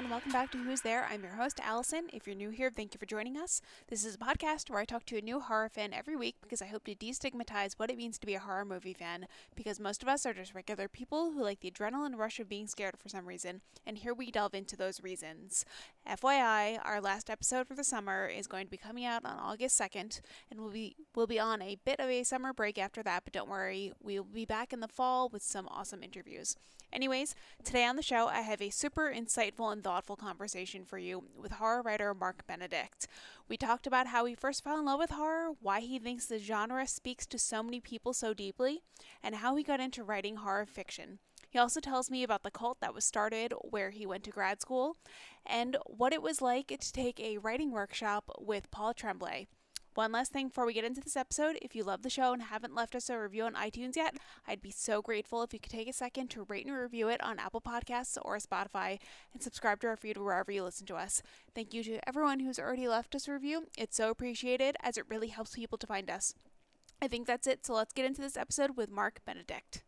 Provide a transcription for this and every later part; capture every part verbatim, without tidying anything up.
everyone, and welcome back to Who's There. I'm your host, Allison. If you're new here, thank you for joining us. This is a podcast where I talk to a new horror fan every week because I hope to destigmatize what it means to be a horror movie fan, because most of us are just regular people who like the adrenaline rush of being scared for some reason, and here we delve into those reasons. F Y I, our last episode for the summer is going to be coming out on August second, and we'll be, we'll be on a bit of a summer break after that, but don't worry, we will be back in the fall with some awesome interviews. Anyways, today on the show, I have a super insightful and thoughtful conversation for you with horror writer Mark Benedict. We talked about how he first fell in love with horror, why he thinks the genre speaks to so many people so deeply, and how he got into writing horror fiction. He also tells me about the cult that was started where he went to grad school, and what it was like to take a writing workshop with Paul Tremblay. One last thing before we get into this episode, if you love the show and haven't left us a review on iTunes yet, I'd be so grateful if you could take a second to rate and review it on Apple Podcasts or Spotify, and subscribe to our feed wherever you listen to us. Thank you to everyone who's already left us a review. It's so appreciated, as it really helps people to find us. I think that's it, so let's get into this episode with Mark Benedict.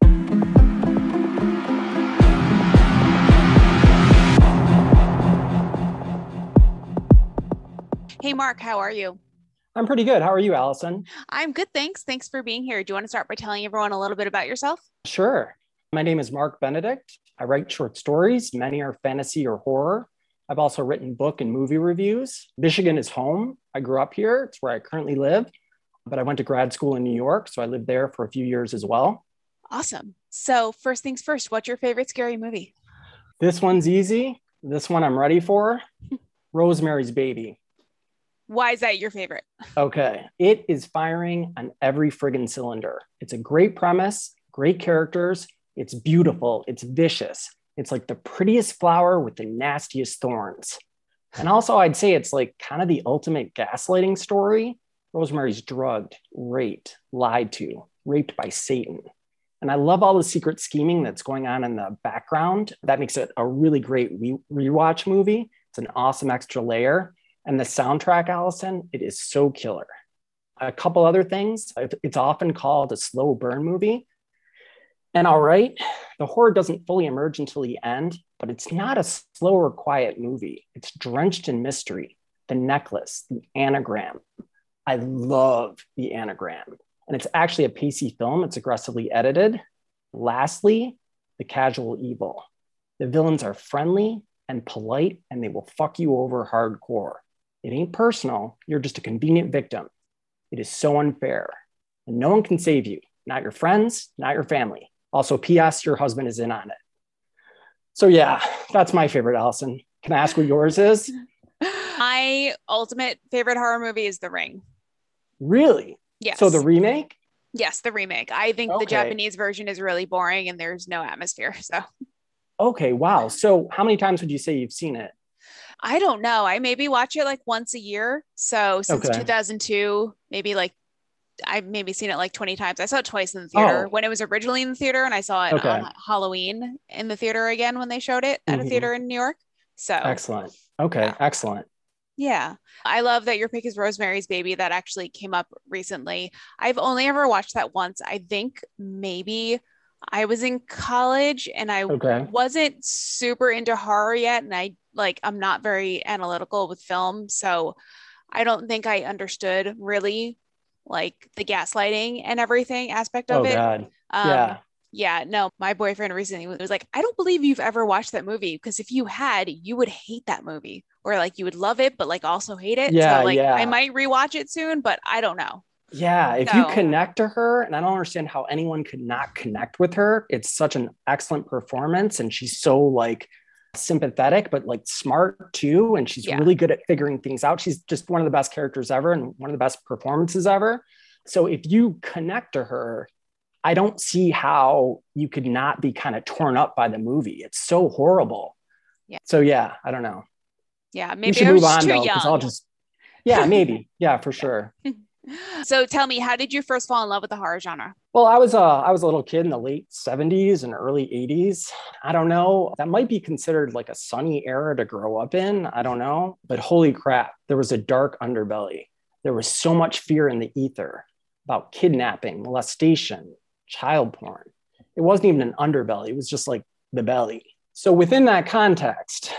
Hey Mark, how are you? I'm pretty good. How are you, Allison? I'm good, thanks. Thanks for being here. Do you want to start by telling everyone a little bit about yourself? Sure. My name is Mark Benedict. I write short stories. Many are fantasy or horror. I've also written book and movie reviews. Michigan is home. I grew up here. It's where I currently live, but I went to grad school in New York, so I lived there for a few years as well. Awesome. So first things first, what's your favorite scary movie? This one's easy. This one I'm ready for. Rosemary's Baby. Why is that your favorite? Okay. It is firing on every friggin' cylinder. It's a great premise, great characters. It's beautiful. It's vicious. It's like the prettiest flower with the nastiest thorns. And also I'd say it's like kind of the ultimate gaslighting story. Rosemary's drugged, raped, lied to, raped by Satan. And I love all the secret scheming that's going on in the background. That makes it a really great re- rewatch movie. It's an awesome extra layer. And the soundtrack, Allison, it is so killer. A couple other things. It's often called a slow burn movie. And all right, the horror doesn't fully emerge until the end, but it's not a slow or quiet movie. It's drenched in mystery. The necklace, the anagram. I love the anagram. And it's actually a pacey film. It's aggressively edited. Lastly, the casual evil. The villains are friendly and polite, and they will fuck you over hardcore. It ain't personal. You're just a convenient victim. It is so unfair. And no one can save you. Not your friends, not your family. Also, P S, your husband is in on it. So yeah, that's my favorite, Allison. Can I ask what yours is? My ultimate favorite horror movie is The Ring. Really? Yes. So the remake? Yes, the remake. I think Okay. the Japanese version is really boring and there's no atmosphere. So Okay, wow. So how many times would you say you've seen it? I don't know. I maybe watch it like once a year. So since Okay. two thousand two, maybe like I've maybe seen it like twenty times. I saw it twice in the theater Oh. when it was originally in the theater, and I saw it Okay. on Halloween in the theater again when they showed it at Mhm. a theater in New York. So Excellent. Okay, Yeah. excellent. yeah, I love that your pick is Rosemary's Baby. That actually came up recently. I've only ever watched that once. I think maybe I was in college and I Okay. wasn't super into horror yet. And I like, I'm not very analytical with film. So I don't think I understood really like the gaslighting and everything aspect of Oh, it. God. Um, Yeah. yeah, no, my boyfriend recently was like, I don't believe you've ever watched that movie, because if you had, you would hate that movie, or like you would love it, but like also hate it. Yeah, So like yeah. I might rewatch it soon, but I don't know. Yeah, if you So- connect to her, and I don't understand how anyone could not connect with her. It's such an excellent performance, and she's so like sympathetic, but like smart too. And she's Yeah. really good at figuring things out. She's just one of the best characters ever and one of the best performances ever. So if you connect to her, I don't see how you could not be kind of torn up by the movie. It's so horrible. Yeah. So yeah, I don't know. Yeah, We maybe should I was move just on too though, because I'll young. just, yeah, maybe. Yeah, for sure. So tell me, how did you first fall in love with the horror genre? Well, I was a I was a little kid in the late seventies and early eighties. I don't know. That might be considered like a sunny era to grow up in. I don't know. But holy crap, there was a dark underbelly. There was so much fear in the ether about kidnapping, molestation, child porn. It wasn't even an underbelly. It was just like the belly. So within that context,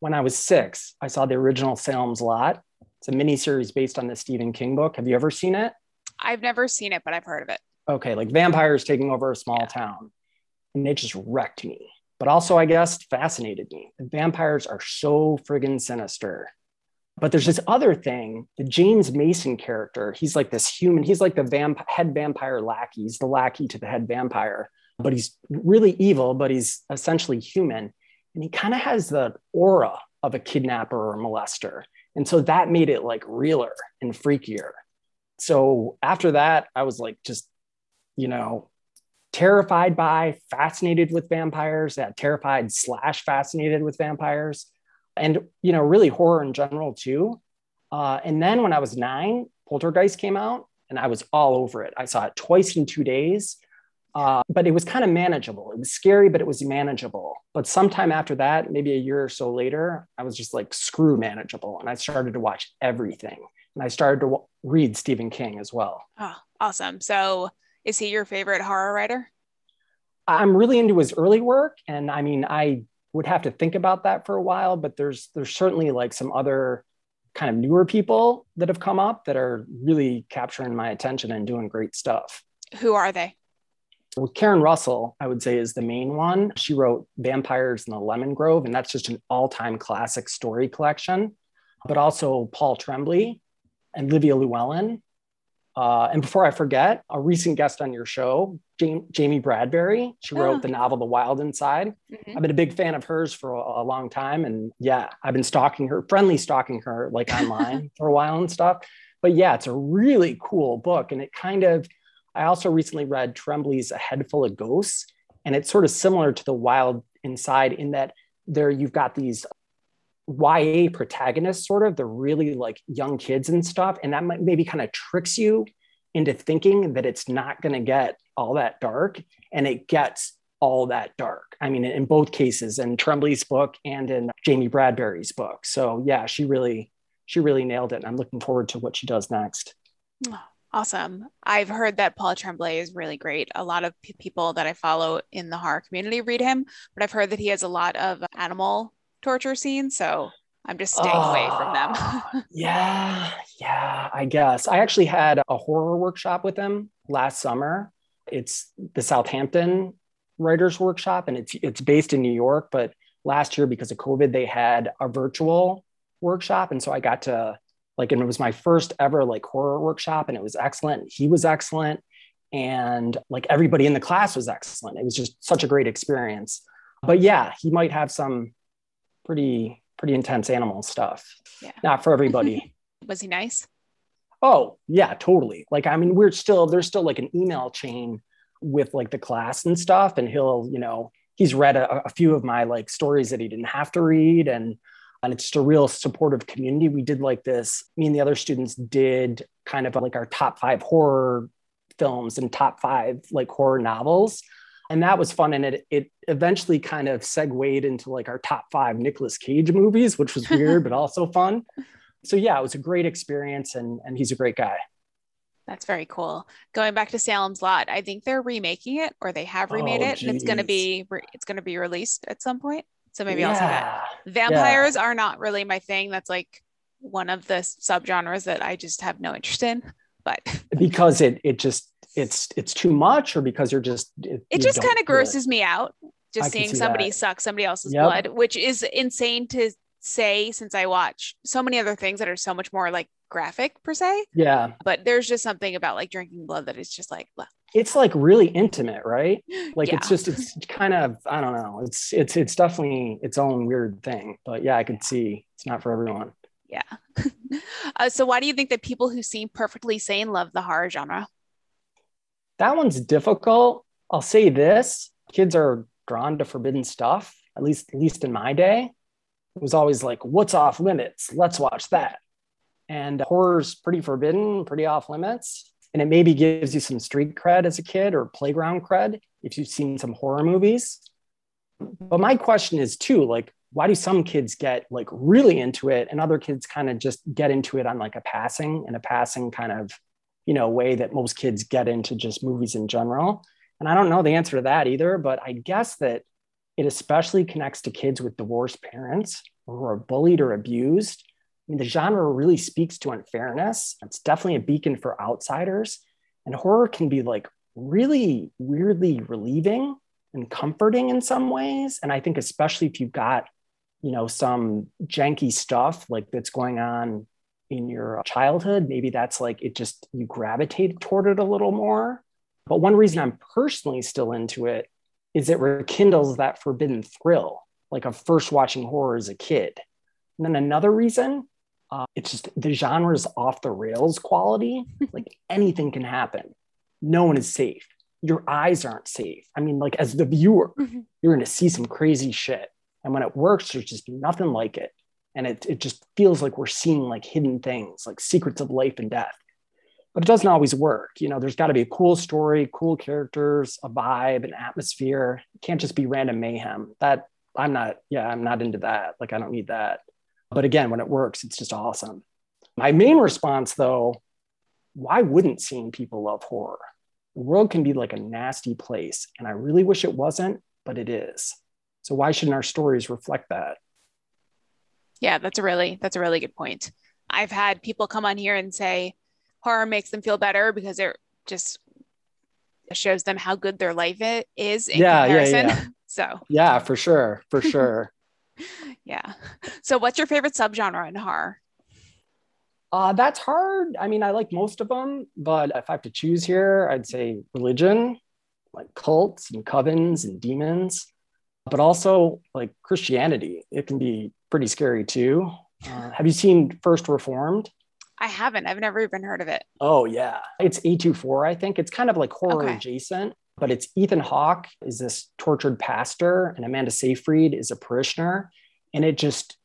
when I was six, I saw the original Salem's Lot. It's a miniseries based on the Stephen King book. Have you ever seen it? I've never seen it, but I've heard of it. Okay, like vampires taking over a small yeah. town. And it just wrecked me. But also, I guess, fascinated me. The vampires are so friggin' sinister. But there's this other thing, the James Mason character. He's like this human. He's like the vamp- head vampire lackey. He's the lackey to the head vampire. But he's really evil, but he's essentially human. And he kind of has the aura of a kidnapper or a molester. And so that made it like realer and freakier. So after that, I was like, just, you know, terrified by, fascinated with vampires, yeah, terrified slash fascinated with vampires. And, you know, really horror in general too. Uh, and then when I was nine, Poltergeist came out and I was all over it. I saw it twice in two days, uh, but it was kind of manageable. It was scary, but it was manageable. But sometime after that, maybe a year or so later, I was just like, screw manageable. And I started to watch everything. And I started to w- read Stephen King as well. Oh, awesome. So is he your favorite horror writer? I'm really into his early work. And I mean, I would have to think about that for a while, but there's there's certainly like some other kind of newer people that have come up that are really capturing my attention and doing great stuff. Who are they? Well, Karen Russell, I would say, is the main one. She wrote Vampires in the Lemon Grove, and that's just an all-time classic story collection. But also Paul Tremblay and Livia Llewellyn. Uh, and before I forget, a recent guest on your show, Jam- Jamie Bradbury. She wrote oh. the novel The Wild Inside. Mm-hmm. I've been a big fan of hers for a, a long time. And yeah, I've been stalking her, friendly stalking her like online for a while and stuff. But yeah, it's a really cool book. And it kind of, I also recently read Tremblay's A Head Full of Ghosts. And it's sort of similar to The Wild Inside in that there you've got these Y A protagonists, sort of, they're really like young kids and stuff. And that might maybe kind of tricks you into thinking that it's not going to get all that dark. And it gets all that dark. I mean, in both cases, in Tremblay's book and in Jamie Bradbury's book. So yeah, she really, she really nailed it. And I'm looking forward to what she does next. Awesome. I've heard that Paul Tremblay is really great. A lot of p- people that I follow in the horror community read him, but I've heard that he has a lot of animal torture scenes, so I'm just staying oh, away from them. yeah, yeah, I guess. I actually had a horror workshop with him last summer. It's the Southampton Writers Workshop, and it's it's based in New York, but last year, because of COVID, they had a virtual workshop. And so I got to, like, and it was my first ever like horror workshop, and it was excellent. He was excellent. And like everybody in the class was excellent. It was just such a great experience. But yeah, he might have some pretty, pretty intense animal stuff. Yeah. Not for everybody. Was he nice? Oh yeah, totally. Like, I mean, we're still, there's still like an email chain with like the class and stuff. And he'll, you know, he's read a, a few of my like stories that he didn't have to read. And, and it's just a real supportive community. We did like this, me and the other students did kind of like our top five horror films and top five like horror novels. And that was fun. And it it eventually kind of segued into like our top five Nicolas Cage movies, which was weird, but also fun. So yeah, it was a great experience, and, and he's a great guy. That's very cool. Going back to Salem's Lot, I think they're remaking it, or they have remade oh, it, geez. and it's going to be it's going to be released at some point. So maybe yeah. I'll see that. Vampires yeah. are not really my thing. That's like one of the subgenres that I just have no interest in. But because it it just it's it's too much, or because you're just it, it just kind of grosses me out just seeing somebody that. suck somebody else's yep. blood, which is insane to say since I watch so many other things that are so much more like graphic per se. Yeah, but there's just something about like drinking blood that is just like well. It's like really intimate, right? Like yeah. it's just it's kind of I don't know. It's it's it's definitely its own weird thing. But yeah, I could see it's not for everyone. Yeah. uh, so why do you think that people who seem perfectly sane love the horror genre? That one's difficult. I'll say this. Kids are drawn to forbidden stuff, at least, at least in my day. It was always like, what's off limits? Let's watch that. And horror's pretty forbidden, pretty off limits. And it maybe gives you some street cred as a kid or playground cred if you've seen some horror movies. But my question is too, like, why do some kids get like really into it and other kids kind of just get into it on like a passing and a passing kind of, you know, way that most kids get into just movies in general? And I don't know the answer to that either, but I guess that it especially connects to kids with divorced parents or who are bullied or abused. I mean, the genre really speaks to unfairness. It's definitely a beacon for outsiders. And horror can be like really weirdly relieving and comforting in some ways. And I think especially if you've got, you know, some janky stuff like that's going on in your childhood, maybe that's like, it just, you gravitate toward it a little more. But one reason I'm personally still into it is it rekindles that forbidden thrill, like of first watching horror as a kid. And then another reason, uh, it's just the genre's off the rails quality. Like anything can happen. No one is safe. Your eyes aren't safe. I mean, like as the viewer, mm-hmm. you're going to see some crazy shit. And when it works, there's just nothing like it. And it, it just feels like we're seeing like hidden things, like secrets of life and death. But it doesn't always work. You know, there's got to be a cool story, cool characters, a vibe, an atmosphere. It can't just be random mayhem. That I'm not, yeah, I'm not into that. Like, I don't need that. But again, when it works, it's just awesome. My main response, though, why wouldn't seeing people love horror? The world can be like a nasty place. And I really wish it wasn't, but it is. So why shouldn't our stories reflect that? Yeah, that's a really, that's a really good point. I've had people come on here and say horror makes them feel better because it just shows them how good their life is in yeah, comparison. Yeah, yeah. So yeah, for sure. For sure. Yeah. So what's your favorite subgenre in horror? Uh, that's hard. I mean, I like most of them, but if I have to choose here, I'd say religion, like cults and covens and demons, but also like Christianity. It can be pretty scary too. Uh, have you seen First Reformed? I haven't. I've never even heard of it. Oh, yeah. It's A twenty-four, I think. It's kind of like horror okay. adjacent, but it's Ethan Hawke is this tortured pastor and Amanda Seyfried is a parishioner. And it just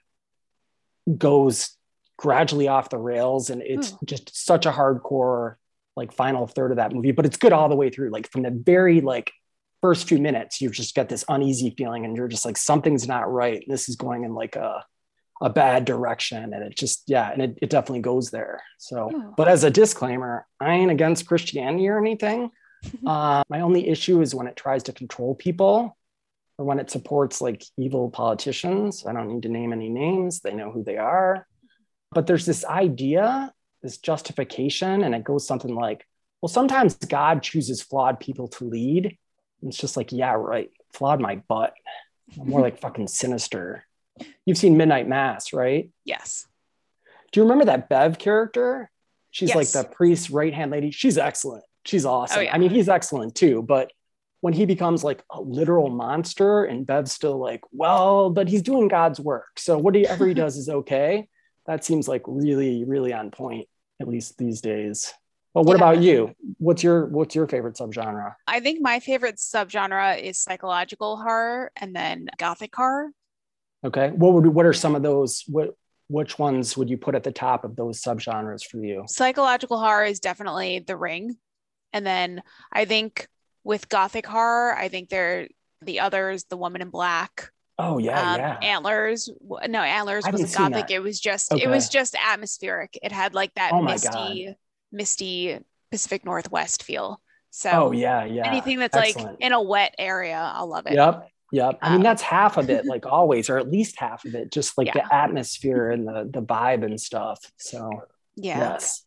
goes gradually off the rails. And it's Ooh. just such a hardcore, like final third of that movie, but it's good all the way through. Like from the very like first few minutes, you just get this uneasy feeling and you're just like, something's not right. This is going in like a, a bad direction. And it just, yeah. And it, it definitely goes there. So, Ooh. But as a disclaimer, I ain't against Christianity or anything. uh, my only issue is when it tries to control people or when it supports like evil politicians. I don't need to name any names. They know who they are. But there's this idea, this justification, and it goes something like, well, sometimes God chooses flawed people to lead. And it's just like, yeah, right. Flawed my butt. More like fucking sinister. You've seen Midnight Mass, right? Yes. Do you remember that Bev character? She's yes. like the priest's right-hand lady. She's excellent. She's awesome. Oh, yeah. I mean, he's excellent too. But when he becomes like a literal monster and Bev's still like, well, but he's doing God's work. So whatever he does is okay. That seems like really, really on point, at least these days. But what yeah. about you? What's your what's your favorite subgenre? I think my favorite subgenre is psychological horror and then gothic horror. Okay. What would what are some of those? What which ones would you put at the top of those subgenres for you? Psychological horror is definitely The Ring. And then I think with gothic horror, I think they're the others, The Woman in Black. Oh yeah, um, yeah. Antlers. No, Antlers wasn't gothic. That. It was just okay. it was just atmospheric. It had like that oh misty, God. misty Pacific Northwest feel. So oh yeah, yeah. Anything that's Excellent. Like in a wet area, I'll love it. Yep. Yep. I mean, that's half of it, like always, or at least half of it, just like yeah. the atmosphere and the the vibe and stuff. So yeah. Yes.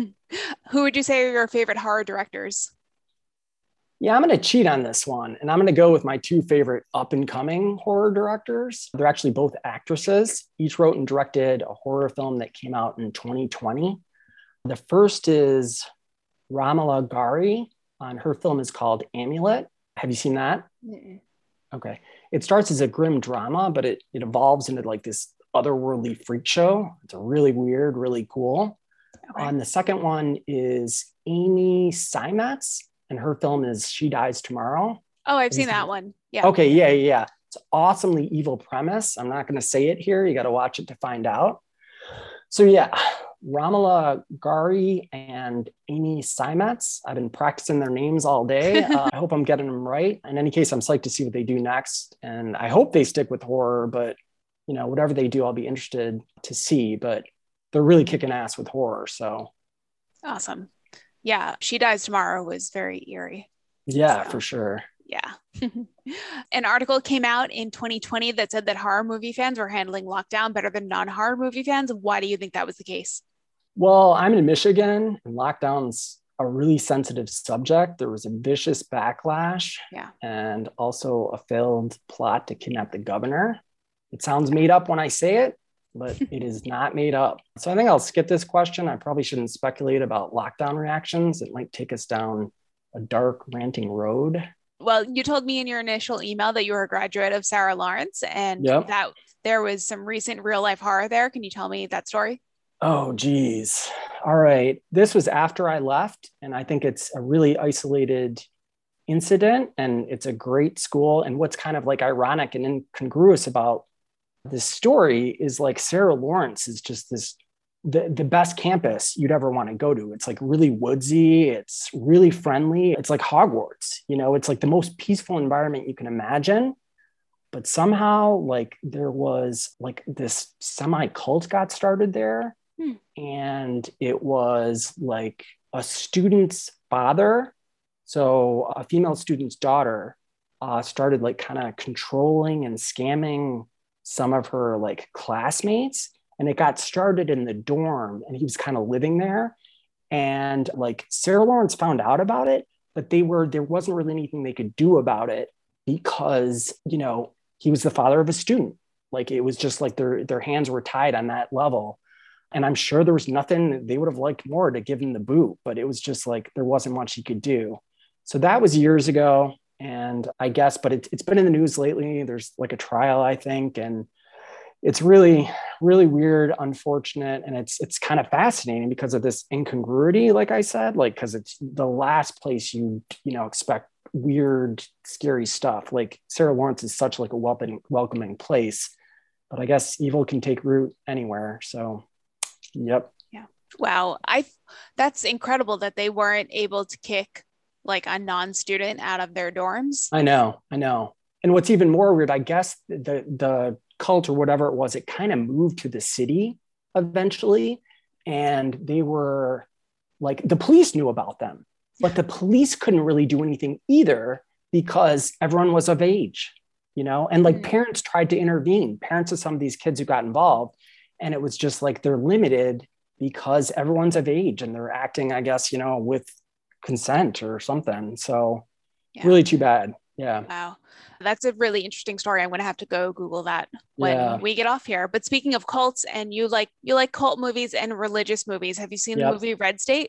Who would you say are your favorite horror directors? Yeah, I'm going to cheat on this one. And I'm going to go with my two favorite up and coming horror directors. They're actually both actresses. Each wrote and directed a horror film that came out in twenty twenty. The first is Ramala Gari. And her film is called Amulet. Have you seen that? Mm-mm. Okay. It starts as a grim drama, but it, it evolves into like this otherworldly freak show. It's a really weird, really cool. Okay. And the second one is Amy Seimetz. And her film is She Dies Tomorrow. Oh, I've seen that one. Yeah. Okay. Yeah. Yeah. It's an awesomely evil premise. I'm not going to say it here. You got to watch it to find out. So yeah, Ramala Gari and Amy Seimetz. I've been practicing their names all day. Uh, I hope I'm getting them right. In any case, I'm psyched to see what they do next. And I hope they stick with horror, but you know, whatever they do, I'll be interested to see, but they're really kicking ass with horror. So awesome. Yeah, She Dies Tomorrow was very eerie. Yeah, so. For sure. Yeah. An article came out in twenty twenty that said that horror movie fans were handling lockdown better than non-horror movie fans. Why do you think that was the case? Well, I'm in Michigan and lockdown's a really sensitive subject. There was a vicious backlash Yeah. and also a failed plot to kidnap the governor. It sounds made up when I say it, but it is not made up. So I think I'll skip this question. I probably shouldn't speculate about lockdown reactions. It might take us down a dark ranting road. Well, you told me in your initial email that you were a graduate of Sarah Lawrence and Yep. that there was some recent real life horror there. Can you tell me that story? Oh, geez. All right. This was after I left, and I think it's a really isolated incident, and it's a great school. And what's kind of like ironic and incongruous about this story is like Sarah Lawrence is just this the, the best campus you'd ever want to go to. It's like really woodsy. It's really friendly. It's like Hogwarts, you know, it's like the most peaceful environment you can imagine. But somehow like there was like this semi cult got started there. Hmm. And it was like a student's father. So a female student's daughter uh, started like kind of controlling and scamming some of her like classmates. And it got started in the dorm and he was kind of living there. And like Sarah Lawrence found out about it, but they were, there wasn't really anything they could do about it because, you know, he was the father of a student. Like it was just like their, their hands were tied on that level. And I'm sure there was nothing they would have liked more to give him the boot, but it was just like, there wasn't much he could do. So that was years ago. And I guess, but it, it's been in the news lately. There's like a trial, I think. And it's really, really weird, unfortunate. And it's, it's kind of fascinating because of this incongruity, like I said, like, cause it's the last place you, you know, expect weird, scary stuff. Like Sarah Lawrence is such like a welcoming, welcoming place, but I guess evil can take root anywhere. So, yep. Yeah. Wow. I, that's incredible that they weren't able to kick like a non-student out of their dorms. I know, I know. And what's even more weird, I guess the, the cult or whatever it was, it kind of moved to the city eventually. And they were like, the police knew about them, but the police couldn't really do anything either because everyone was of age, you know, and like mm-hmm. parents tried to intervene, parents of some of these kids who got involved. And it was just like, they're limited because everyone's of age and they're acting, I guess, you know, with consent or something. So yeah. Really too bad. Yeah. Wow. That's a really interesting story. I'm going to have to go Google that when yeah. we get off here. But speaking of cults, and you like, you like cult movies and religious movies. Have you seen yep. the movie Red State?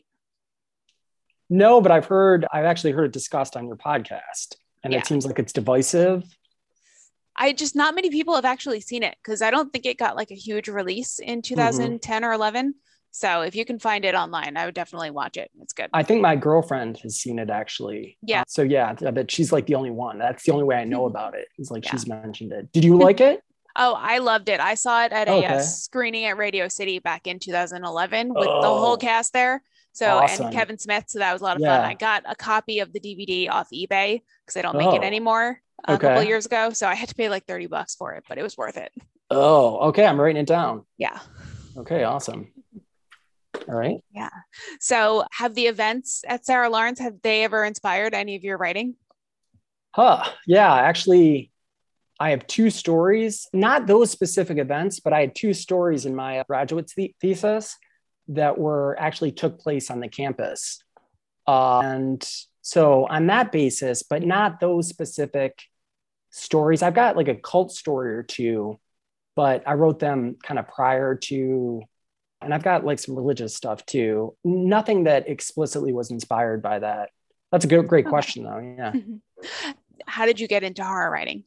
No, but I've heard, I've actually heard it discussed on your podcast and yeah. it seems like it's divisive. I just, not many people have actually seen it because I don't think it got like a huge release in two thousand ten mm-hmm. or eleven. So if you can find it online, I would definitely watch it. It's good. I think my girlfriend has seen it actually. Yeah. Uh, so yeah, but she's like the only one. That's the only way I know about it. It's like yeah. she's mentioned it. Did you like it? Oh, I loved it. I saw it at a, okay. a screening at Radio City back in two thousand eleven with oh, the whole cast there. So, awesome. And Kevin Smith. So that was a lot of yeah. fun. I got a copy of the D V D off eBay because they don't make oh. it anymore a okay. couple of years ago. So I had to pay like thirty bucks for it, but it was worth it. Oh, okay. I'm writing it down. Yeah. Okay. Awesome. All right. Yeah. So have the events at Sarah Lawrence, have they ever inspired any of your writing? Huh. Yeah, actually, I have two stories, not those specific events, but I had two stories in my graduate th- thesis that were actually took place on the campus. Uh, and so on that basis, but not those specific stories, I've got like a cult story or two, but I wrote them kind of prior to, and I've got like some religious stuff too. Nothing that explicitly was inspired by that. That's a good, great okay. question though. Yeah. How did you get into horror writing?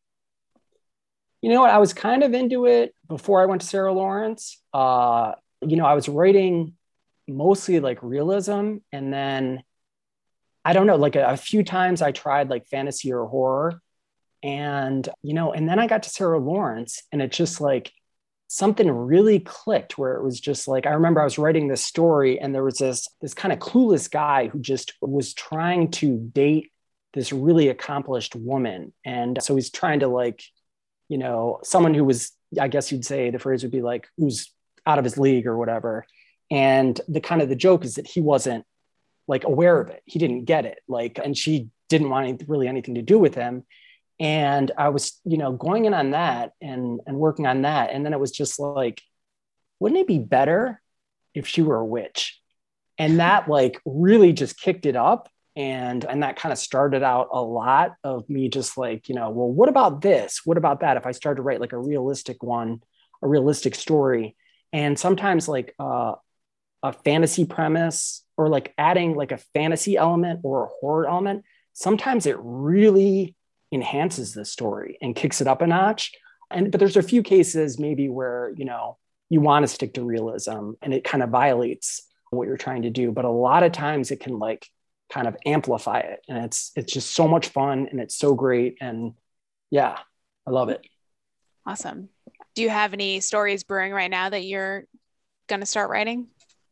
You know what? I was kind of into it before I went to Sarah Lawrence. Uh, you know, I was writing mostly like realism. And then I don't know, like a, a few times I tried like fantasy or horror. And, you know, and then I got to Sarah Lawrence and it just like, something really clicked where it was just like, I remember I was writing this story and there was this, this kind of clueless guy who just was trying to date this really accomplished woman. And so he's trying to like, you know, someone who was, I guess you'd say the phrase would be like, who's out of his league or whatever. And the kind of the joke is that he wasn't like aware of it. He didn't get it. Like, and she didn't want any, really anything to do with him. And I was, you know, going in on that and, and working on that. And then it was just like, wouldn't it be better if she were a witch? And that like really just kicked it up. And, and that kind of started out a lot of me just like, you know, well, what about this? What about that? If I started to write like a realistic one, a realistic story. And sometimes like uh, a fantasy premise or like adding like a fantasy element or a horror element, sometimes it really enhances the story and kicks it up a notch. And, but there's a few cases maybe where, you know, you want to stick to realism and it kind of violates what you're trying to do. But a lot of times it can like kind of amplify it. And it's, it's just so much fun and it's so great. And yeah, I love it. Awesome. Do you have any stories brewing right now that you're going to start writing?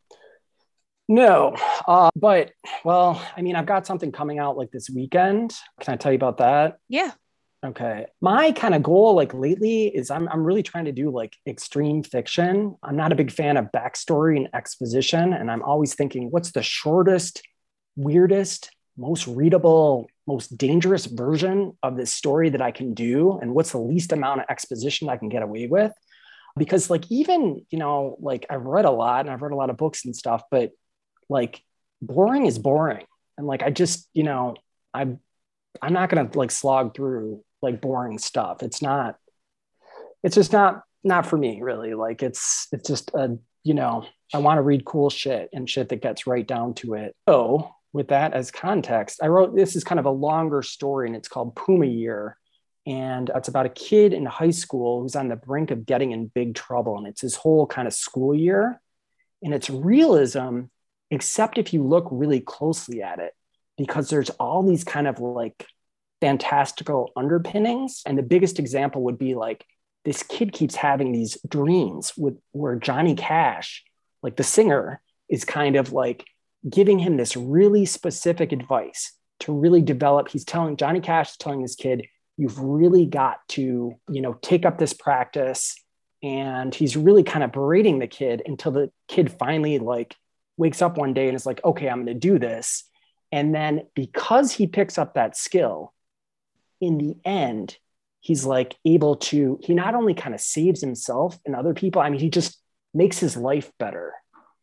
No, uh, but well, I mean, I've got something coming out like this weekend. Can I tell you about that? Yeah. Okay. My kind of goal like lately is I'm, I'm really trying to do like extreme fiction. I'm not a big fan of backstory and exposition. And I'm always thinking, what's the shortest, weirdest, most readable, most dangerous version of this story that I can do? And what's the least amount of exposition I can get away with? Because like, even, you know, like I've read a lot and I've read a lot of books and stuff, but like boring is boring. And like, I just, you know, I'm, I'm not going to like slog through like boring stuff. It's not, it's just not, not for me really. Like it's, it's just a, you know, I want to read cool shit and shit that gets right down to it. So with that as context, I wrote, this is kind of a longer story and it's called Puma Year. And it's about a kid in high school who's on the brink of getting in big trouble. And it's his whole kind of school year. And it's realism, except if you look really closely at it, because there's all these kind of like fantastical underpinnings. And the biggest example would be like, this kid keeps having these dreams with where Johnny Cash, like the singer, is kind of like giving him this really specific advice to really develop. He's telling, Johnny Cash is telling this kid, you've really got to, you know, take up this practice. And he's really kind of berating the kid until the kid finally like wakes up one day and is like, okay, I'm going to do this. And then because he picks up that skill, in the end, he's like able to, he not only kind of saves himself and other people, I mean, he just makes his life better.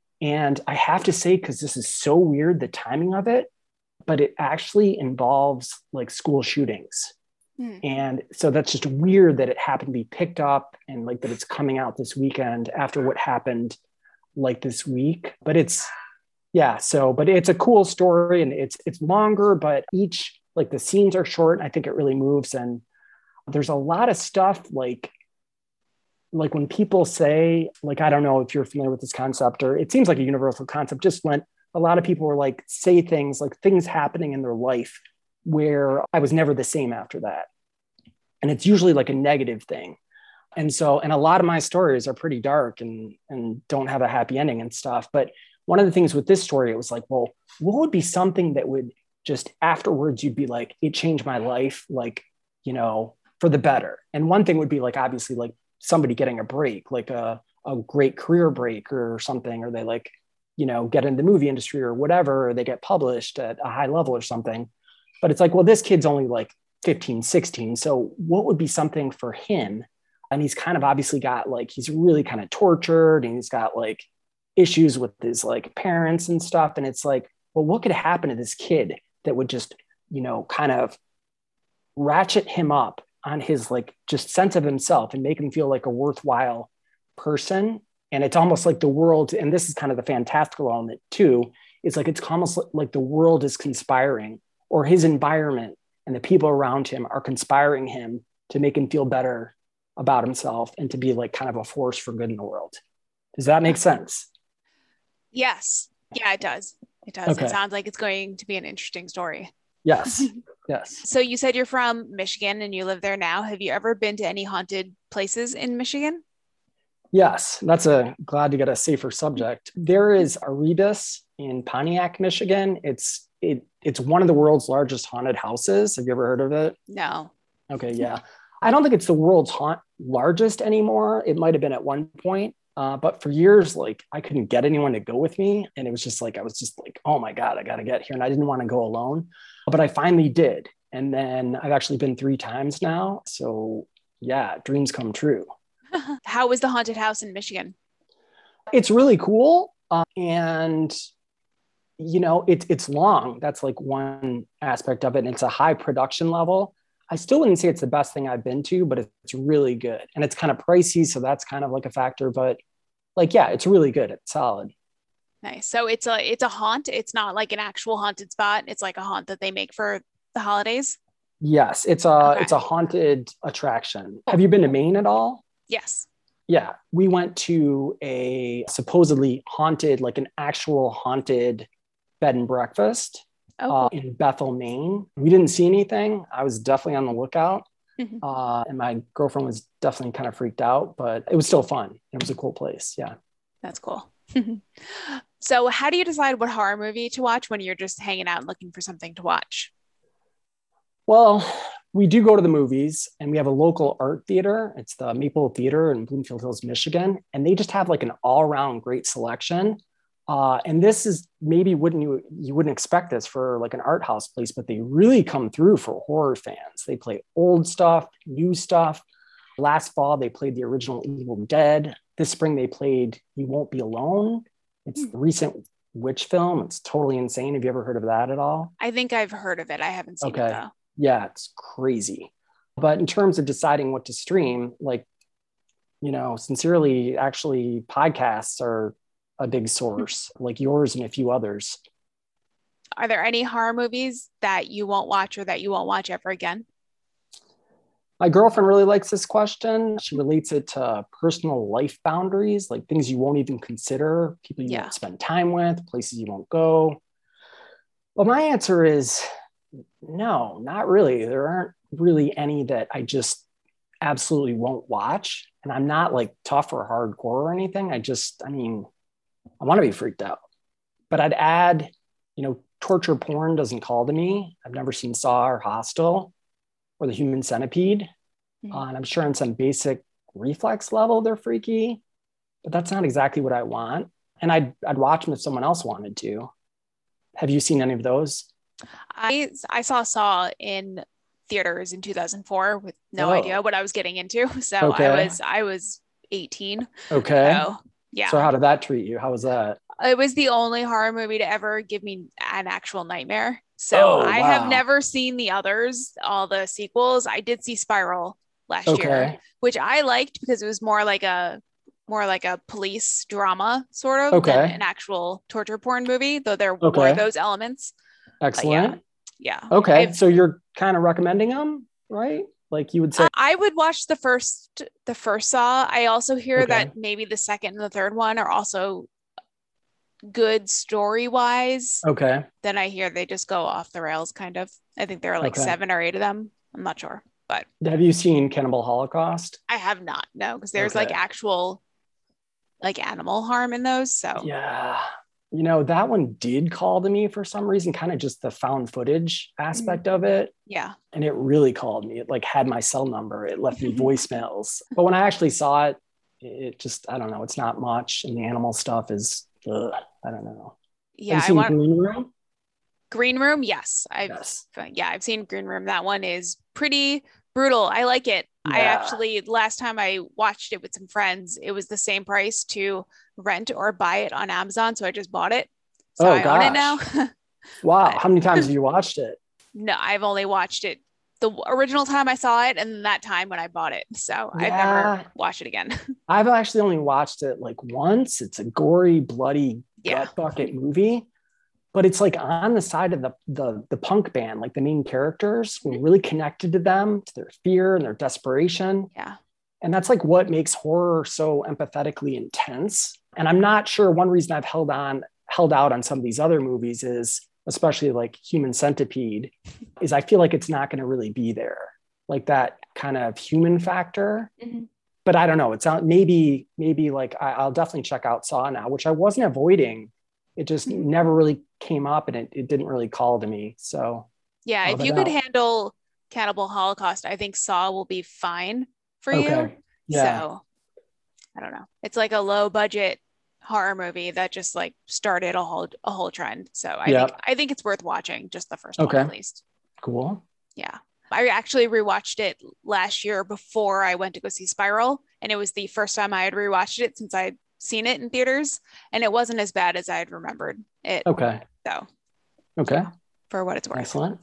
And I have to say, because this is so weird, the timing of it, but it actually involves like school shootings. Mm. And so that's just weird that it happened to be picked up and like that it's coming out this weekend after what happened like this week. But it's, yeah, so, but it's a cool story and it's, it's longer, but each, like the scenes are short. And I think it really moves. And there's a lot of stuff like, like when people say, like, I don't know if you're familiar with this concept, or it seems like a universal concept, just when a lot of people were like, say things like things happening in their life where I was never the same after that. And it's usually like a negative thing. And so, and a lot of my stories are pretty dark and, and don't have a happy ending and stuff. But one of the things with this story, it was like, well, what would be something that would just afterwards, you'd be like, it changed my life, like, you know, for the better. And one thing would be like, obviously like somebody getting a break, like a, a great career break or something, or they like, you know, get in the movie industry or whatever, or they get published at a high level or something. But it's like, well, this kid's only like fifteen, sixteen. So what would be something for him? And he's kind of obviously got like, he's really kind of tortured and he's got like issues with his like parents and stuff. And it's like, well, what could happen to this kid that would just, you know, kind of ratchet him up on his like just sense of himself and make him feel like a worthwhile person. And it's almost like the world, and this is kind of the fantastical element too, it's like, it's almost like the world is conspiring, or his environment and the people around him are conspiring him to make him feel better about himself and to be like kind of a force for good in the world. Does that make sense? Yes. Yeah, it does. It does. Okay. It sounds like it's going to be an interesting story. Yes. Yes. So you said you're from Michigan and you live there now. Have you ever been to any haunted places in Michigan? Yes. That's a glad to get a safer subject. There is Erebus in Pontiac, Michigan. It's it it's one of the world's largest haunted houses. Have you ever heard of it? No. Okay. Yeah. I don't think it's the world's haunt largest anymore. It might have been at one point. Uh, but for years, like I couldn't get anyone to go with me. And it was just like, I was just like, oh my God, I got to get here. And I didn't want to go alone. but I finally did. And then I've actually been three times now. So yeah, dreams come true. How was the haunted house in Michigan? It's really cool. Uh, and, you know, it, it's long. That's like one aspect of it. And it's a high production level. I still wouldn't say it's the best thing I've been to, but it's really good. And it's kind of pricey. So that's kind of like a factor. But like, yeah, it's really good. It's solid. Nice. So it's a it's a haunt. It's not like an actual haunted spot. It's like a haunt that they make for the holidays. Yes, it's a Okay. it's a haunted attraction. Have you been to Maine at all? Yes. Yeah, we went to a supposedly haunted, like an actual haunted bed and breakfast Oh, uh, cool. in Bethel, Maine. We didn't see anything. I was definitely on the lookout. Mhm. Uh, and my girlfriend was definitely kind of freaked out, but it was still fun. It was a cool place. Yeah. That's cool. So how do you decide what horror movie to watch when you're just hanging out and looking for something to watch? Well, we do go to the movies and we have a local art theater. It's the Maple Theater in Bloomfield Hills, Michigan. And they just have like an all around great selection. Uh, and this is maybe wouldn't you you wouldn't expect this for like an art house place, but they really come through for horror fans. They play old stuff, new stuff. Last fall, they played the original Evil Dead. This spring, they played You Won't Be Alone. It's the recent witch film. It's totally insane. Have you ever heard of that at all? I think I've heard of it. I haven't seen it Okay. though. Yeah, it's crazy. But in terms of deciding what to stream, like, you know, sincerely, actually, podcasts are a big source, like yours and a few others. Are there any horror movies that you won't watch or that you won't watch ever again? My girlfriend really likes this question. She relates it to personal life boundaries, like things you won't even consider, people you Yeah. won't spend time with, places you won't go. Well, my answer is no, not really. There aren't really any that I just absolutely won't watch. And I'm not like tough or hardcore or anything. I just, I mean, I want to be freaked out. But I'd add, you know, torture porn doesn't call to me. I've never seen Saw or Hostel or The Human Centipede. Mhm. Uh, and I'm sure on some basic reflex level, they're freaky, but that's not exactly what I want. And I'd, I'd watch them if someone else wanted to. Have you seen any of those? I I saw Saw in theaters in two thousand four with no Oh. idea what I was getting into. So Okay. I was I was eighteen. Okay. So yeah. So how did that treat you? How was that? It was the only horror movie to ever give me an actual nightmare. So Oh, I wow. have never seen the others, all the sequels. I did see Spiral last year, Okay. which I liked because it was more like a more like a police drama sort of Okay. than an actual torture porn movie, though there were Okay. those elements. Excellent. Yeah. Okay. I've- So you're kind of recommending them, right? Like you would say, Uh, I would watch the first the first Saw. I also hear Okay. that maybe the second and the third one are also good story wise. okay. Then I hear they just go off the rails kind of. I think there are like Okay. seven or eight of them. I'm not sure, but Have you seen Cannibal Holocaust? I have not. No, because there's like Okay. actual like animal harm in those. So Yeah. You know, that one did call to me for some reason, kind of just the found footage aspect of it. yeah. And it really called me. It like had my cell number. It left me voicemails. But when I actually saw it, it just, I don't know, it's not much. And the animal stuff is, ugh, I don't know. Yeah. Have you I seen want Green Room? Green Room. Yes. I've Yes. yeah, I've seen Green Room. That one is pretty brutal. I like it. I Yeah. actually, last time I watched it with some friends, it was the same price to rent or buy it on Amazon. So I just bought it. So Oh, I own it gosh. now. Wow. But- How many times have you watched it? No, I've only watched it the original time I saw it and that time when I bought it. So I've Yeah. never watched it again. I've actually only watched it like once. It's a gory, bloody Yeah. gut bucket movie, but it's like on the side of the, the, the punk band, like the main characters, we're really connected to them, to their fear and their desperation. Yeah. And that's like what makes horror so empathetically intense. And I'm not sure one reason I've held on, held out on some of these other movies is, especially like Human Centipede, is I feel like it's not going to really be there, like that kind of human factor. Mhm. But I don't know. It's not, maybe, maybe like I, I'll definitely check out Saw now, which I wasn't avoiding. It just Mhm. never really came up and it, it didn't really call to me. So Yeah. Oh, If but you could no. handle Cannibal Holocaust, I think Saw will be fine for you. okay. Yeah. So I don't know. It's like a low budget horror movie that just like started a whole a whole trend. So I Yeah. think I think it's worth watching, just the first Okay. one at least. Cool. Yeah. I actually rewatched it last year before I went to go see Spiral, and it was the first time I had rewatched it since I'd seen it in theaters, and it wasn't as bad as I had remembered it. Okay. So, Okay. yeah, for what it's worth. Excellent.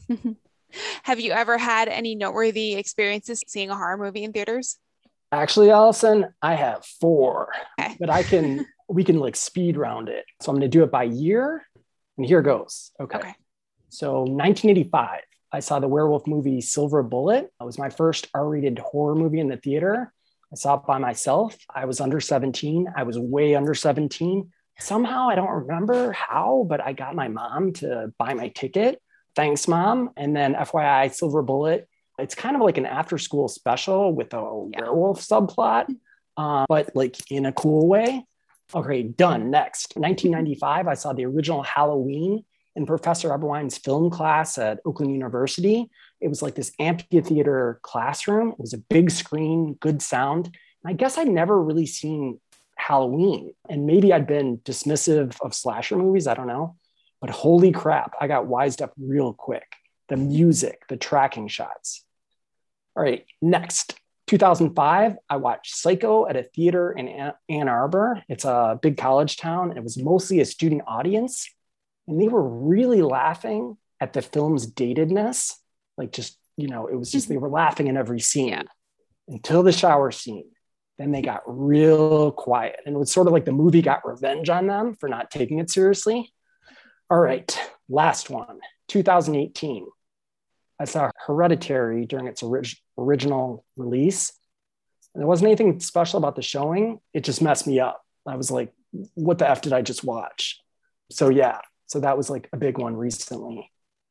Have you ever had any noteworthy experiences seeing a horror movie in theaters? Actually, Allison, I have four, Okay. but I can, we can like speed round it. So I'm going to do it by year, and here goes. Okay. Okay. So nineteen eighty-five, I saw the werewolf movie Silver Bullet. It was my first R-rated horror movie in the theater. I saw it by myself. I was under seventeen. I was way under seventeen. Somehow, I don't remember how, but I got my mom to buy my ticket. Thanks, Mom. And then F Y I, Silver Bullet, it's kind of like an after-school special with a Yeah. werewolf subplot, uh, but like in a cool way. Okay, done. Next, nineteen ninety-five, I saw the original Halloween in Professor Eberwein's film class at Oakland University. It was like this amphitheater classroom. It was a big screen, good sound. And I guess I'd never really seen Halloween, and maybe I'd been dismissive of slasher movies. I don't know, but holy crap, I got wised up real quick. The music, the tracking shots. All right, next, two thousand five, I watched Psycho at a theater in Ann Arbor. It's a big college town. It was mostly a student audience, and they were really laughing at the film's datedness. Like just, you know, it was just, they were laughing in every scene Yeah. until the shower scene. Then they got real quiet, and it was sort of like the movie got revenge on them for not taking it seriously. All right, last one, two thousand eighteen. I saw Hereditary during its orig- original release. And there wasn't anything special about the showing. It just messed me up. I was like, what the F did I just watch? So yeah, so that was like a big one recently.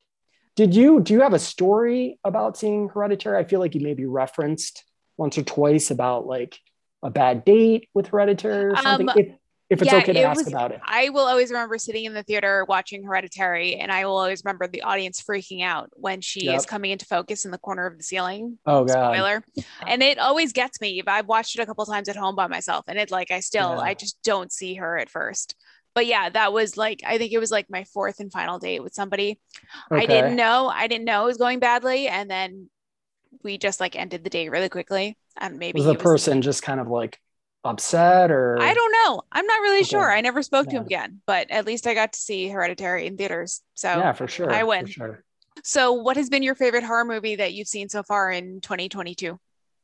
Did you, do you have a story about seeing Hereditary? I feel like you maybe referenced once or twice about like a bad date with Hereditary or something. Um, if, if it's yeah, okay to it ask was- about it. I will always remember sitting in the theater watching Hereditary, and I will always remember the audience freaking out when she Yep. is coming into focus in the corner of the ceiling. Oh God. Spoiler. And it always gets me. I've watched it a couple times at home by myself, and it like I still Yeah. I just don't see her at first. But yeah, that was like I think it was like my fourth and final date with somebody. I Okay. didn't know I didn't know it was going badly, and then we just like ended the date really quickly. And maybe Was he the person just kind of like upset or? I don't know. I'm not really Okay. sure. I never spoke to Yeah. him again, but at least I got to see Hereditary in theaters. So Yeah, for sure. I for win. sure. So what has been your favorite horror movie that you've seen so far in twenty twenty-two?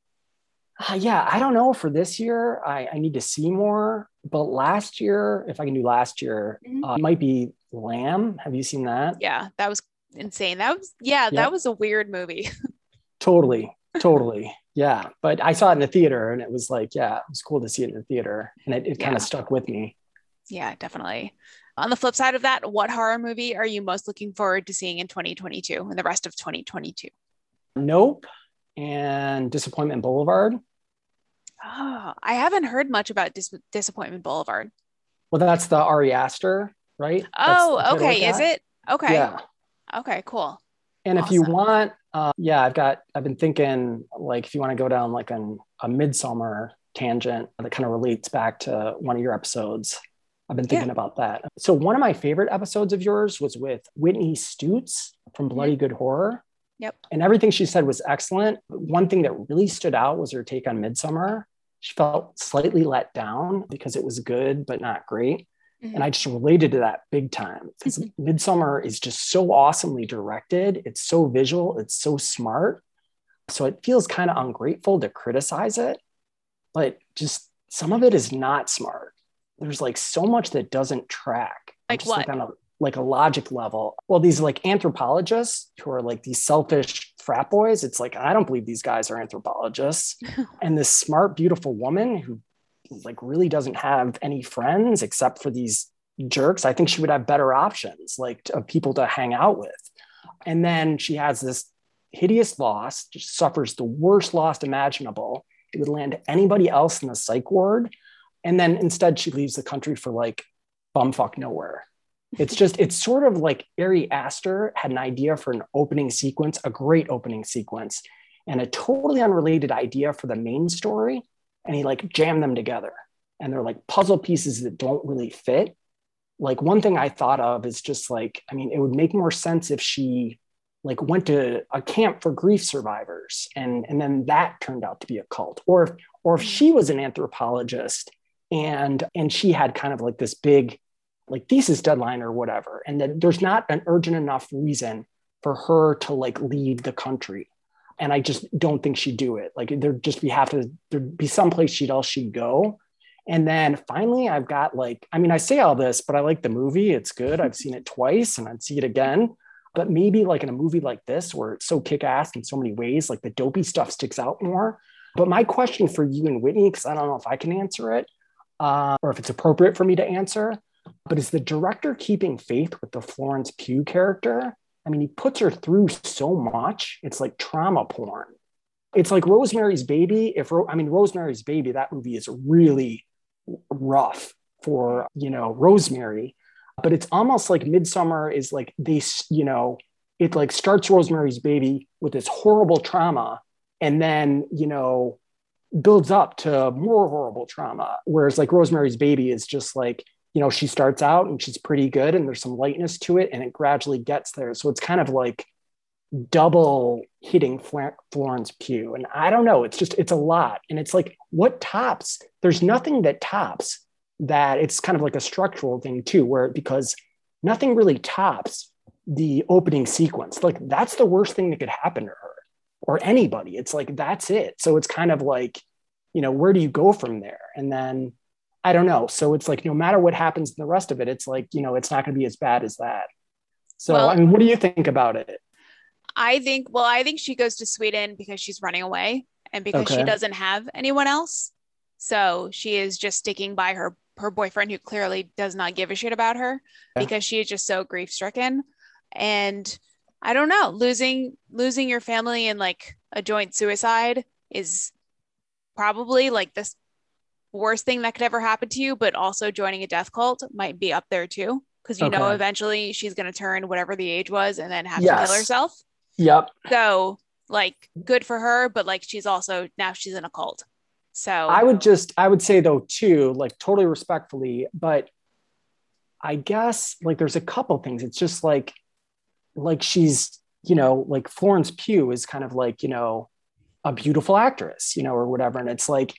Uh, yeah, I don't know for this year. I, I need to see more. But last year, if I can do last year, Mhm. uh, it might be Lamb. Have you seen that? Yeah, that was insane. That was yeah, Yep. that was a weird movie. Totally. Totally. Yeah. But I saw it in the theater, and it was like, yeah, it was cool to see it in the theater. And it, it kind Yeah. of stuck with me. Yeah, definitely. On the flip side of that, what horror movie are you most looking forward to seeing in twenty twenty-two and the rest of twenty twenty-two? Nope and Disappointment Boulevard. Oh, I haven't heard much about Dis- Disappointment Boulevard. Well, that's the Ari Aster, right? That's the Oh, title of okay. Is that? it? Okay. Yeah. Okay, cool. And if you Awesome. want, uh, yeah, I've got, I've been thinking like, if you want to go down like an, a Midsummer tangent that kind of relates back to one of your episodes, I've been thinking Yeah. about that. So one of my favorite episodes of yours was with Whitney Stutes from Bloody Good Horror. Yep. And everything she said was excellent. One thing that really stood out was her take on Midsummer. She felt slightly let down because it was good, but not great. Mhm. And I just related to that big time because Mhm. Midsummer is just so awesomely directed. It's so visual. It's so smart. So it feels kind of ungrateful to criticize it, but just some of it is not smart. There's like so much that doesn't track. I'm Like just what? on a, like a logic level. Well, these like anthropologists who are like these selfish frat boys, it's like, I don't believe these guys are anthropologists. And this smart, beautiful woman who like really doesn't have any friends except for these jerks. I think she would have better options, like of people to hang out with. And then she has this hideous loss, just suffers the worst loss imaginable. It would land anybody else in the psych ward. And then instead she leaves the country for like bumfuck nowhere. It's just, it's sort of like Ari Aster had an idea for an opening sequence, a great opening sequence, and a totally unrelated idea for the main story. And he like jammed them together. and they're like puzzle pieces that don't really fit. Like one thing I thought of is just like, I mean, it would make more sense if she like went to a camp for grief survivors and, and then that turned out to be a cult. Or if, or if she was an anthropologist and, and she had kind of like this big like thesis deadline or whatever. And that there's not an urgent enough reason for her to like leave the country. And I just don't think she'd do it. Like there'd just be have to, there'd be someplace she'd else she'd go. And then finally I've got like, I mean, I say all this, but I like the movie. It's good. I've seen it twice and I'd see it again. But maybe like in a movie like this, where it's so kick-ass in so many ways, like the dopey stuff sticks out more. But my question for you and Whitney, because I don't know if I can answer it uh, or if it's appropriate for me to answer, but is the director keeping faith with the Florence Pugh character? I mean, he puts her through so much. It's like trauma porn. It's like Rosemary's Baby. If I mean, Rosemary's Baby, that movie is really rough for, you know, Rosemary. But it's almost like Midsommar is like this, you know, it like starts Rosemary's Baby with this horrible trauma and then, you know, builds up to more horrible trauma. Whereas like Rosemary's Baby is just like, you know, she starts out and she's pretty good and there's some lightness to it and it gradually gets there. So it's kind of like double hitting Florence Pugh. And I don't know, it's just, it's a lot. And it's like, what tops? There's nothing that tops that. It's kind of like a structural thing too, where because nothing really tops the opening sequence. Like that's the worst thing that could happen to her or anybody. It's like, that's it. So it's kind of like, you know, where do you go from there? And then I don't know. So it's like, no matter what happens in the rest of it, it's like, you know, it's not going to be as bad as that. So, well, I mean, what do you think about it? I think, well, I think she goes to Sweden because she's running away and because okay. she doesn't have anyone else. So she is just sticking by her, her boyfriend who clearly does not give a shit about her yeah. because she is just so grief stricken. And I don't know, losing, losing your family in like a joint suicide is probably like this worst thing that could ever happen to you, but also joining a death cult might be up there too. Cause you okay. know, eventually she's going to turn whatever the age was and then have yes. to kill herself. Yep. So like good for her, but like, she's also, now she's in a cult. So I would just, I would say though too, like totally respectfully, but I guess like there's a couple things. It's just like, like she's, you know, like Florence Pugh is kind of like, you know, a beautiful actress, you know, or whatever. And it's like,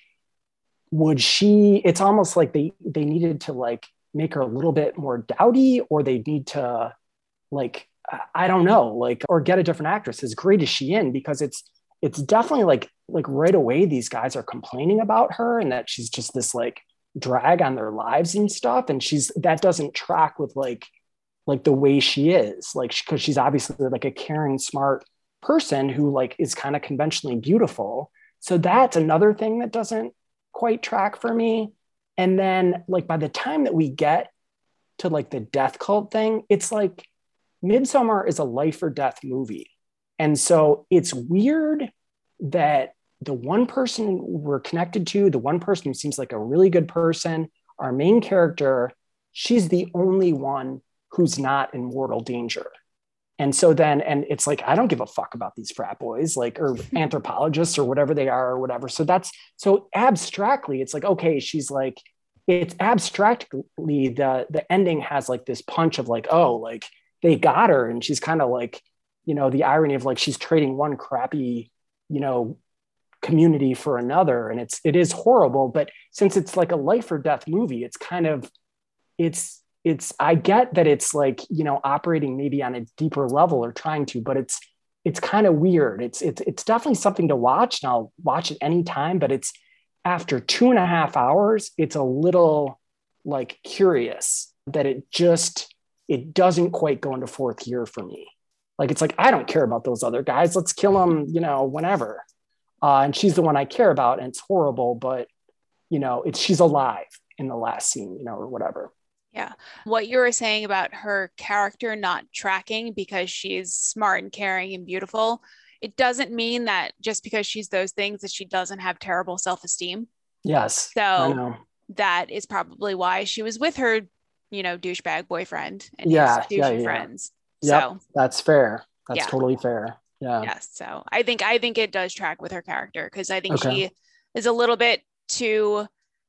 would she, it's almost like they, they needed to like make her a little bit more dowdy, or they need to like, I don't know, like, or get a different actress. As great as she in, because it's, it's definitely like, like right away, these guys are complaining about her and that she's just this like drag on their lives and stuff. And she's, that doesn't track with like, like the way she is, like, cause she's obviously like a caring, smart person who like is kind of conventionally beautiful. So that's another thing that doesn't quite track for me. And then like, by the time that we get to like the death cult thing, it's like Midsommar is a life or death movie. And so it's weird that the one person we're connected to, the one person who seems like a really good person, our main character, she's the only one who's not in mortal danger. And so then, and it's like, I don't give a fuck about these frat boys, like, or anthropologists or whatever they are or whatever. So that's, so abstractly, it's like, okay, she's like, it's abstractly, the, the ending has like this punch of like, oh, like they got her. And she's kind of like, you know, the irony of like, she's trading one crappy, you know, community for another. And it's, it is horrible, but since it's like a life or death movie, it's kind of, it's, it's, I get that it's like, you know, operating maybe on a deeper level or trying to, but it's, it's kind of weird. It's, it's, it's definitely something to watch, and I'll watch it anytime, but it's after two and a half hours, it's a little like curious that it just, it doesn't quite go into fourth gear for me. Like, it's like, I don't care about those other guys. Let's kill them, you know, whenever. Uh, and she's the one I care about, and it's horrible, but you know, it's, she's alive in the last scene, you know, or whatever. Yeah. What you were saying about her character not tracking because she's smart and caring and beautiful, it doesn't mean that just because she's those things that she doesn't have terrible self-esteem. Yes. So that is probably why she was with her, you know, douchebag boyfriend and yeah, his douchey yeah, yeah. friends. Yep, so that's fair. That's yeah. totally fair. Yeah. Yes. So I think, I think it does track with her character, because I think okay. she is a little bit too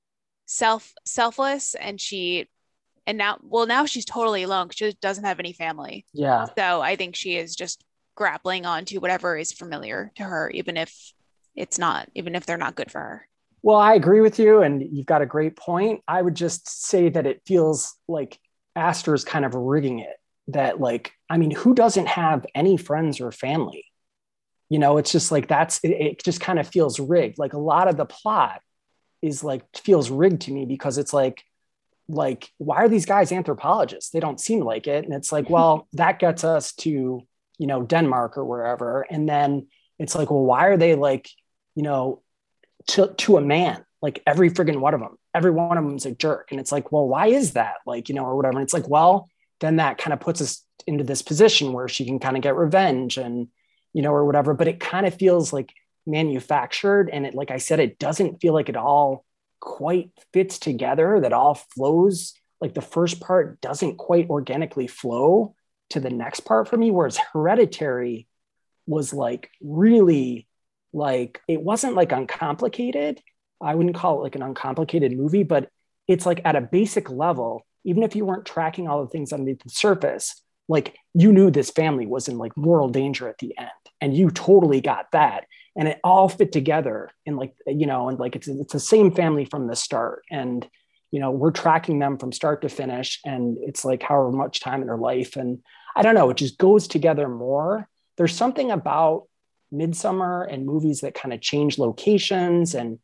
self selfless, and she and now well now she's totally alone because she doesn't have any family. Yeah. So I think she is just grappling onto whatever is familiar to her, even if it's not, even if they're not good for her. Well, I agree with you, and you've got a great point. I would just say that it feels like Aster's kind of rigging it. That, like, I mean, who doesn't have any friends or family? You know, it's just like that's it, it just kind of feels rigged. Like a lot of the plot is like feels rigged to me because it's like, like, why are these guys anthropologists? They don't seem like it. And it's like, well, that gets us to, you know, Denmark or wherever. And then it's like, well, why are they like, you know, to, to a man, like every friggin' one of them, every one of them is a jerk. And it's like, well, why is that? Like, you know, or whatever. And it's like, well, then that kind of puts us into this position where she can kind of get revenge and, you know, or whatever, but it kind of feels like manufactured. And it, like I said, it doesn't feel like it all quite fits together, that all flows. Like the first part doesn't quite organically flow to the next part for me. Whereas Hereditary was like really like, it wasn't like uncomplicated. I wouldn't call it like an uncomplicated movie, but it's like at a basic level, even if you weren't tracking all the things underneath the surface, like you knew this family was in like moral danger at the end, and you totally got that. And it all fit together in like, you know, and like, it's, it's the same family from the start. And, you know, we're tracking them from start to finish. And it's like however much time in their life. And I don't know, it just goes together more. There's something about Midsommar and movies that kind of change locations and,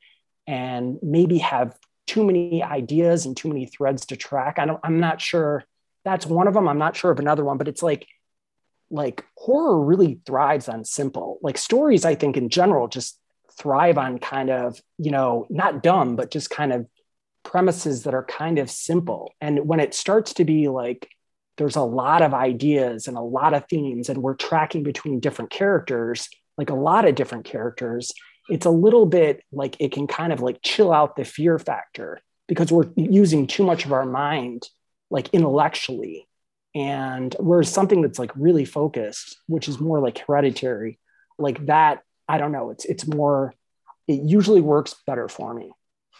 and maybe have too many ideas and too many threads to track. I don't, I'm not sure that's one of them. I'm not sure of another one, but it's like, like horror really thrives on simple, like stories, I think in general, just thrive on kind of, you know, not dumb, but just kind of premises that are kind of simple. And when it starts to be like, there's a lot of ideas and a lot of themes, and we're tracking between different characters, like a lot of different characters, it's a little bit like it can kind of like chill out the fear factor because we're using too much of our mind, like intellectually. And whereas something that's like really focused, which is more like Hereditary, like that, I don't know, it's it's more, it usually works better for me.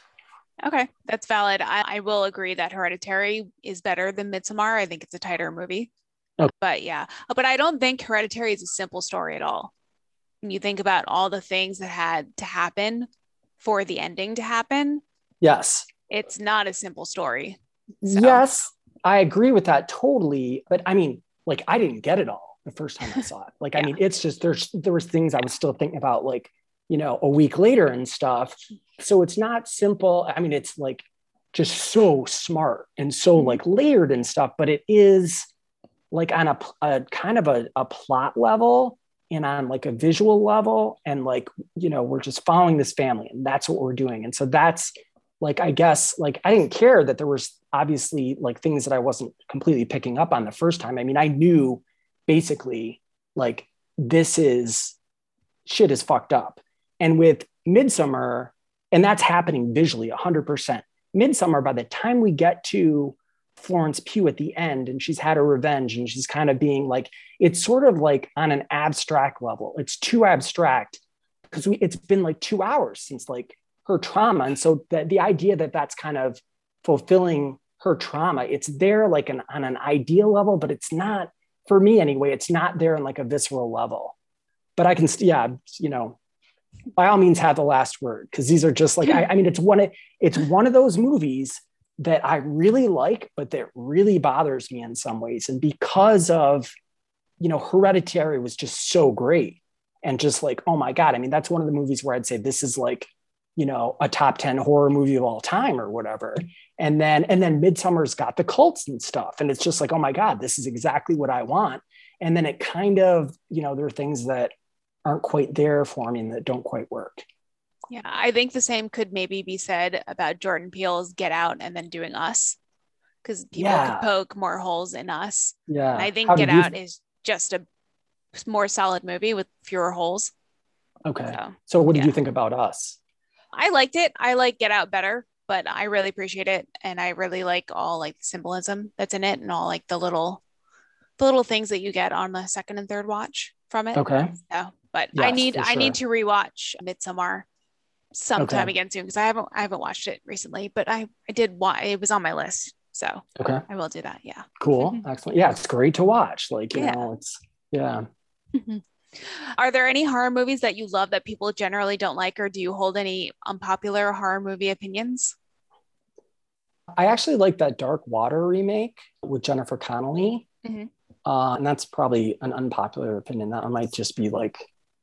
Okay, that's valid. I, I will agree that Hereditary is better than Midsommar. I think it's a tighter movie. Okay. But yeah, but I don't think Hereditary is a simple story at all. When you think about all the things that had to happen for the ending to happen. Yes. It's not a simple story. So. Yes. I agree with that totally. But I mean, like, I didn't get it all the first time I saw it. Like, yeah. I mean, it's just, there's, there was things I was still thinking about, like, you know, a week later and stuff. So it's not simple. I mean, it's like just so smart and so like layered and stuff, but it is like on a, a kind of a, a plot level and on like a visual level. And like, you know, we're just following this family and that's what we're doing. And so that's, like, I guess, like, I didn't care that there was obviously like things that I wasn't completely picking up on the first time. I mean, I knew basically like this is shit is fucked up. And with Midsommar, and that's happening visually one hundred percent. Midsommar, by the time we get to Florence Pugh at the end and she's had her revenge and she's kind of being like, it's sort of like on an abstract level. It's too abstract because we, it's been like two hours since like her trauma. And so the, the idea that that's kind of fulfilling her trauma, it's there like an, on an ideal level, but it's not, for me anyway, it's not there on like a visceral level. But I can, yeah, you know, by all means have the last word. Cause these are just like, I, I mean, it's one of, it's one of those movies that I really like, but that really bothers me in some ways. And because of, you know, Hereditary was just so great and just like, oh my God. I mean, that's one of the movies where I'd say this is like, you know, a top ten horror movie of all time or whatever. And then, and then Midsommar's got the cults and stuff. And it's just like, oh my God, this is exactly what I want. And then it kind of, you know, there are things that aren't quite there for me and that don't quite work. Yeah. I think the same could maybe be said about Jordan Peele's Get Out and then doing Us, because people yeah. could poke more holes in Us. Yeah. And I think How Get Out th- is just a more solid movie with fewer holes. Okay. So, so what did yeah. you think about Us? I liked it. I like Get Out better, but I really appreciate it. And I really like all like the symbolism that's in it and all like the little, the little things that you get on the second and third watch from it. Okay. So, but yes, I need, sure. I need to rewatch Midsommar sometime Okay. again soon because I haven't I haven't watched it recently, but I I did want it was on my list, so Okay. I will do that. Yeah. Cool. Excellent. Yeah, it's great to watch. Like, you Yeah. know, it's yeah. Are there any horror movies that you love that people generally don't like, or do you hold any unpopular horror movie opinions? I actually like that Dark Water remake with Jennifer Connelly. Mhm. Uh, and that's probably an unpopular opinion. That might just be like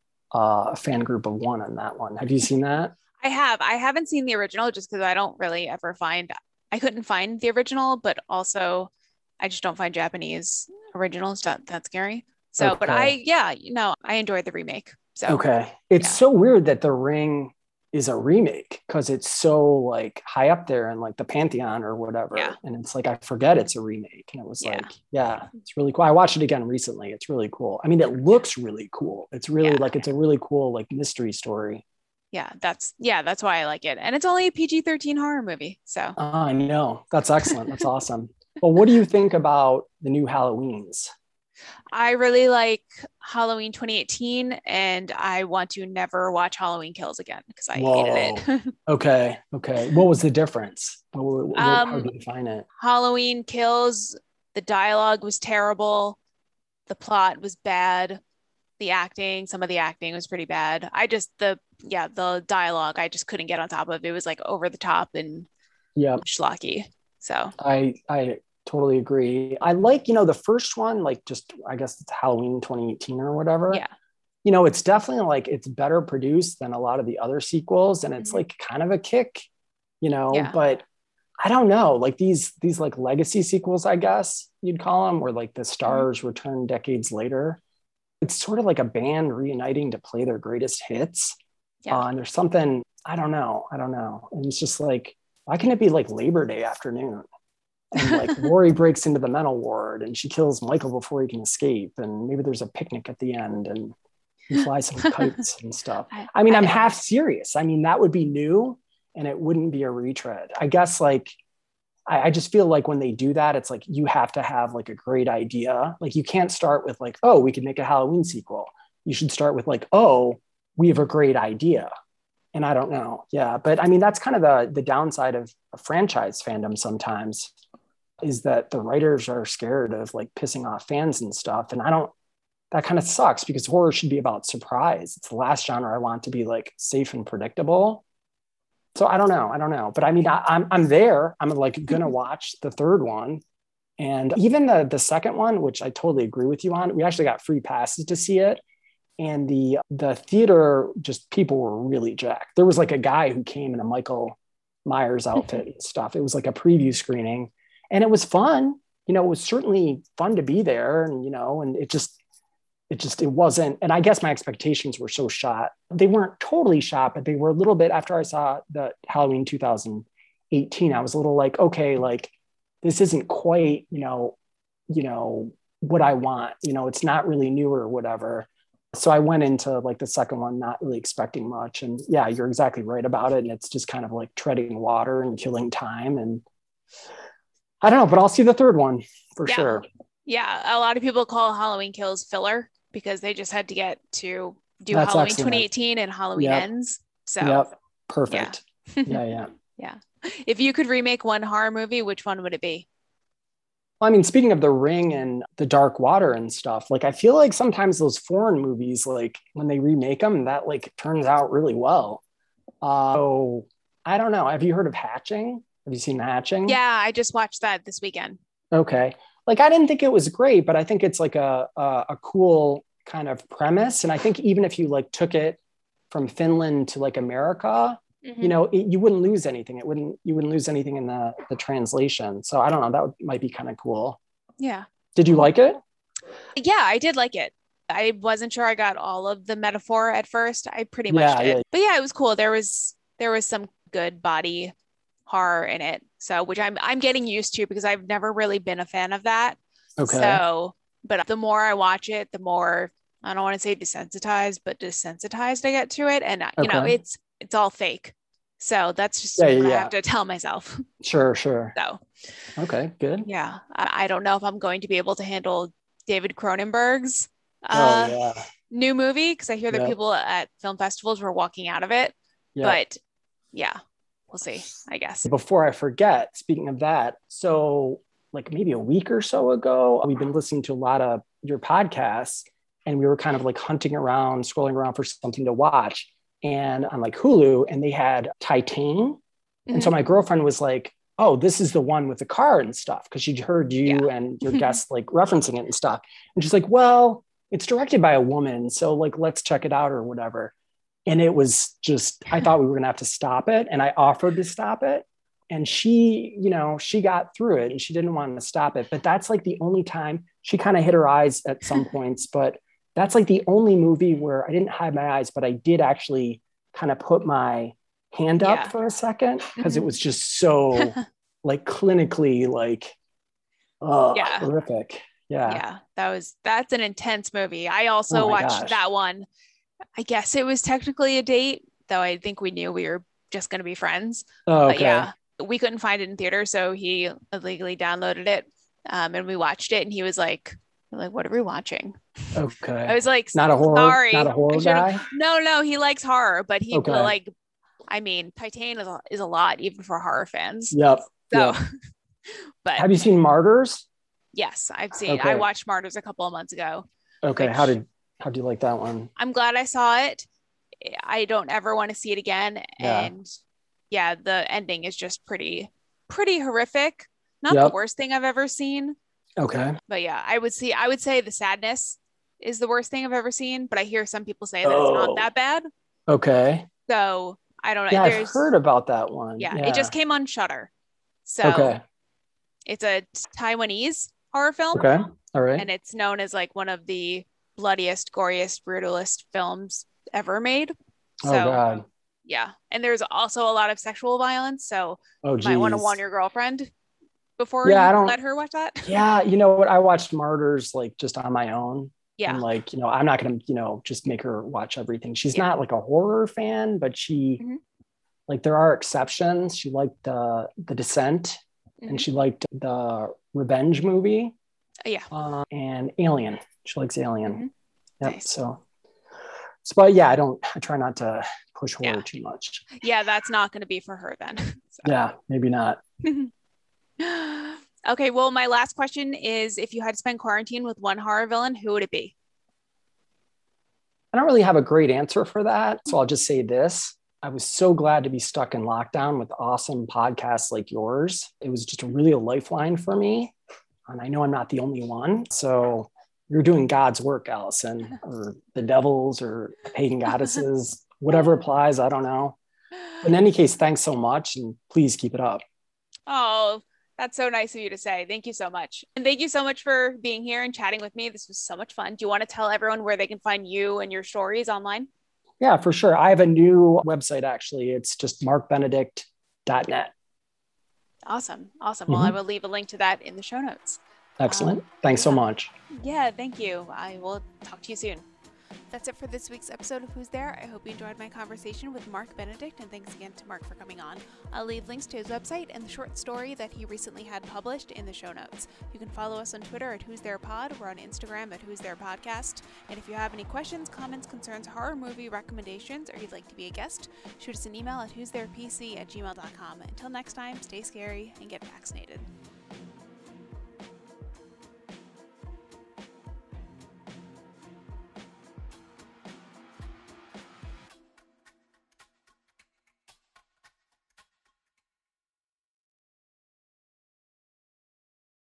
uh, a fan group of one on that one. Have you seen that? I have. I haven't seen the original just because I don't really ever find I couldn't find the original, but also I just don't find Japanese originals that that scary. So, but I Okay. yeah, you know, I enjoyed the remake. So Okay. It's yeah. so weird that The Ring is a remake because it's so like high up there in like the pantheon or Yeah. whatever. And it's like I forget it's a remake. And it was Yeah. like, yeah, it's really cool. I watched it again recently. It's really cool. I mean, it looks really cool. It's really Yeah. like it's a really cool like mystery story. Yeah. That's yeah, that's why I like it. And it's only a P G thirteen horror movie. So Ah, I know. That's excellent. That's awesome. Well, what do you think about the new Halloweens? I really like Halloween twenty eighteen, and I want to never watch Halloween Kills again because I hated Whoa. it. Okay. Okay. What was the difference? What, what, how um, do you define it? Halloween Kills, the dialogue was terrible, the plot was bad, the acting, some of the acting was pretty bad. I just the yeah, the dialogue I just couldn't get on top of. It was like over the top and Yeah. schlocky. So I I totally agree. I like, you know, the first one, like just I guess it's Halloween twenty eighteen or whatever. yeah. You know, it's definitely like it's better produced than a lot of the other sequels, and it's Mhm. like kind of a kick, you know, Yeah. but I don't know, like these these like legacy sequels, I guess you'd call them, where like the Mhm. stars return decades later. It's sort of like a band reuniting to play their greatest hits. Yeah. Uh, and there's something, I don't know, I don't know. And it's just like, why can it be like Labor Day afternoon? And like Lori breaks into the mental ward and she kills Michael before he can escape. And maybe there's a picnic at the end and he flies some kites and stuff. I, I mean, I'm I half serious. I mean, that would be new and it wouldn't be a retread. I guess like, I, I just feel like when they do that, it's like you have to have like a great idea. Like you can't start with like, oh, we could make a Halloween sequel. You should start with like, oh, we have a great idea. And I don't know. Yeah. But I mean, that's kind of the, the downside of a franchise fandom sometimes is that the writers are scared of like pissing off fans and stuff. And I don't, that kind of sucks because horror should be about surprise. It's the last genre I want to be like safe and predictable. So I don't know. I don't know. But I mean, I, I'm, I'm there. I'm like going to watch the third one. And even the, the second one, which I totally agree with you on, we actually got free passes to see it. And the the theater, just people were really jacked. There was like a guy who came in a Michael Myers outfit and stuff. It was like a preview screening and it was fun. You know, it was certainly fun to be there. And, you know, and it just, it just, it wasn't, and I guess my expectations were so shot. They weren't totally shot, but they were a little bit after I saw the Halloween two thousand eighteen, I was a little like, okay, like this isn't quite, you know, you know, what I want, you know, it's not really new or whatever. So I went into like the second one, not really expecting much. And yeah, you're exactly right about it. And it's just kind of like treading water and killing time. And I don't know, but I'll see the third one for yeah. sure. Yeah. A lot of people call Halloween Kills filler because they just had to get to do That's Halloween excellent. twenty eighteen and Halloween Yep. Ends. So Yep. Perfect. Yeah. Yeah. Yeah. Yeah. If you could remake one horror movie, which one would it be? Well, I mean, speaking of The Ring and The Dark Water and stuff, like I feel like sometimes those foreign movies, like when they remake them, that like turns out really well. Uh, so I don't know. Have you heard of Hatching? Have you seen Hatching? Yeah, I just watched that this weekend. Okay. Like I didn't think it was great, but I think it's like a, a a cool kind of premise. And I think even if you like took it from Finland to like America, Mhm. you know, it, you wouldn't lose anything. It wouldn't, you wouldn't lose anything in the, the translation. So I don't know, that would, might be kind of cool. Yeah. Did you like it? Yeah, I did like it. I wasn't sure I got all of the metaphor at first. I pretty much Yeah, did. yeah. But yeah, it was cool. There was there was some good body horror in it. So which I'm I'm getting used to because I've never really been a fan of that. Okay. So, but the more I watch it, the more I don't want to say desensitized, but desensitized I get to it. And you know, Okay. it's it's all fake. So that's just Yeah, what yeah, I yeah. have to tell myself. Sure, sure. So Okay, good. yeah, I, I don't know if I'm going to be able to handle David Cronenberg's Oh uh, yeah. new movie because I hear that Yep. people at film festivals were walking out of it. Yep. But yeah, we'll see, I guess. Before I forget, speaking of that, so like maybe a week or so ago, we've been listening to a lot of your podcasts, and we were kind of like hunting around, scrolling around for something to watch, and on like Hulu, and they had Titane. Mm-hmm. And so my girlfriend was like, oh, this is the one with the car and stuff, because she'd heard you yeah. and your guests like referencing it and stuff. And she's like, well, it's directed by a woman, so like, let's check it out or whatever. And it was just, I thought we were gonna have to stop it. And I offered to stop it. And she, you know, she got through it and she didn't want to stop it. But that's like the only time. She kind of hit her eyes at some points, but that's like the only movie where I didn't hide my eyes, but I did actually kind of put my hand up yeah. for a second, because mm-hmm. it was just so like clinically like, oh, yeah. horrific. Yeah. Yeah. That was, that's an intense movie. I also oh watched gosh. that one. I guess it was technically a date, though I think we knew we were just going to be friends. Oh, okay. But yeah, we couldn't find it in theater, so he illegally downloaded it, um, and we watched it, and he was like, like, what are we watching? Okay. I was like, not a horror, sorry. not a horror guy? No, no, he likes horror, but he okay. like, I mean, Titane is a, is a lot, even for horror fans. Yep. So, yep. But have you seen Martyrs? Yes, I've seen, okay. I watched Martyrs a couple of months ago. Okay. Which, how did, how do you like that one? I'm glad I saw it. I don't ever want to see it again. Yeah. And yeah, the ending is just pretty, pretty horrific. Not yep. the worst thing I've ever seen. Okay. But yeah, I would see, I would say the sadness is the worst thing I've ever seen, but I hear some people say that oh. it's not that bad. Okay. So I don't know. Yeah, There's, I've heard about that one. Yeah, yeah. It just came on Shudder. So okay. It's a Taiwanese horror film. Okay. All right. And it's known as like one of the bloodiest, goriest, brutalist films ever made. So, oh God. Yeah. And there's also a lot of sexual violence. So oh, you might want to warn your girlfriend before yeah, you I don't, let her watch that. Yeah. You know what? I watched Martyrs like just on my own. Yeah. And like, you know, I'm not going to, you know, just make her watch everything. She's yeah. not like a horror fan, but she, mm-hmm. like there are exceptions. She liked the, the Descent mm-hmm. and she liked the Revenge movie. Yeah. Uh, and Alien. She likes Alien. Mm-hmm. Yep. Nice. So, so, but yeah, I don't, I try not to push horror yeah. too much. Yeah. That's not going to be for her then. So. Yeah. Maybe not. Okay. Well, my last question is, if you had to spend quarantine with one horror villain, who would it be? I don't really have a great answer for that. So I'll just say this. I was so glad to be stuck in lockdown with awesome podcasts like yours. It was just really a lifeline for me. And I know I'm not the only one. So you're doing God's work, Allison, or the devils or pagan goddesses, whatever applies. I don't know. In any case, thanks so much. And please keep it up. Oh, that's so nice of you to say. Thank you so much. And thank you so much for being here and chatting with me. This was so much fun. Do you want to tell everyone where they can find you and your stories online? Yeah, for sure. I have a new website, actually. It's just mark benedict dot net. Awesome. Awesome. Well, mm-hmm. I will leave a link to that in the show notes. Excellent. Um, Thanks yeah. so much. Yeah, thank you. I will talk to you soon. That's it for this week's episode of Who's There. I hope you enjoyed my conversation with Mark Benedict, and thanks again to Mark for coming on. I'll leave links to his website and the short story that he recently had published in the show notes. You can follow us on Twitter at Who's There Pod. We're on Instagram at Who's There Podcast. And if you have any questions, comments, concerns, horror movie recommendations, or you'd like to be a guest, shoot us an email at who's there p c at gmail dot com. Until next time, stay scary and get vaccinated.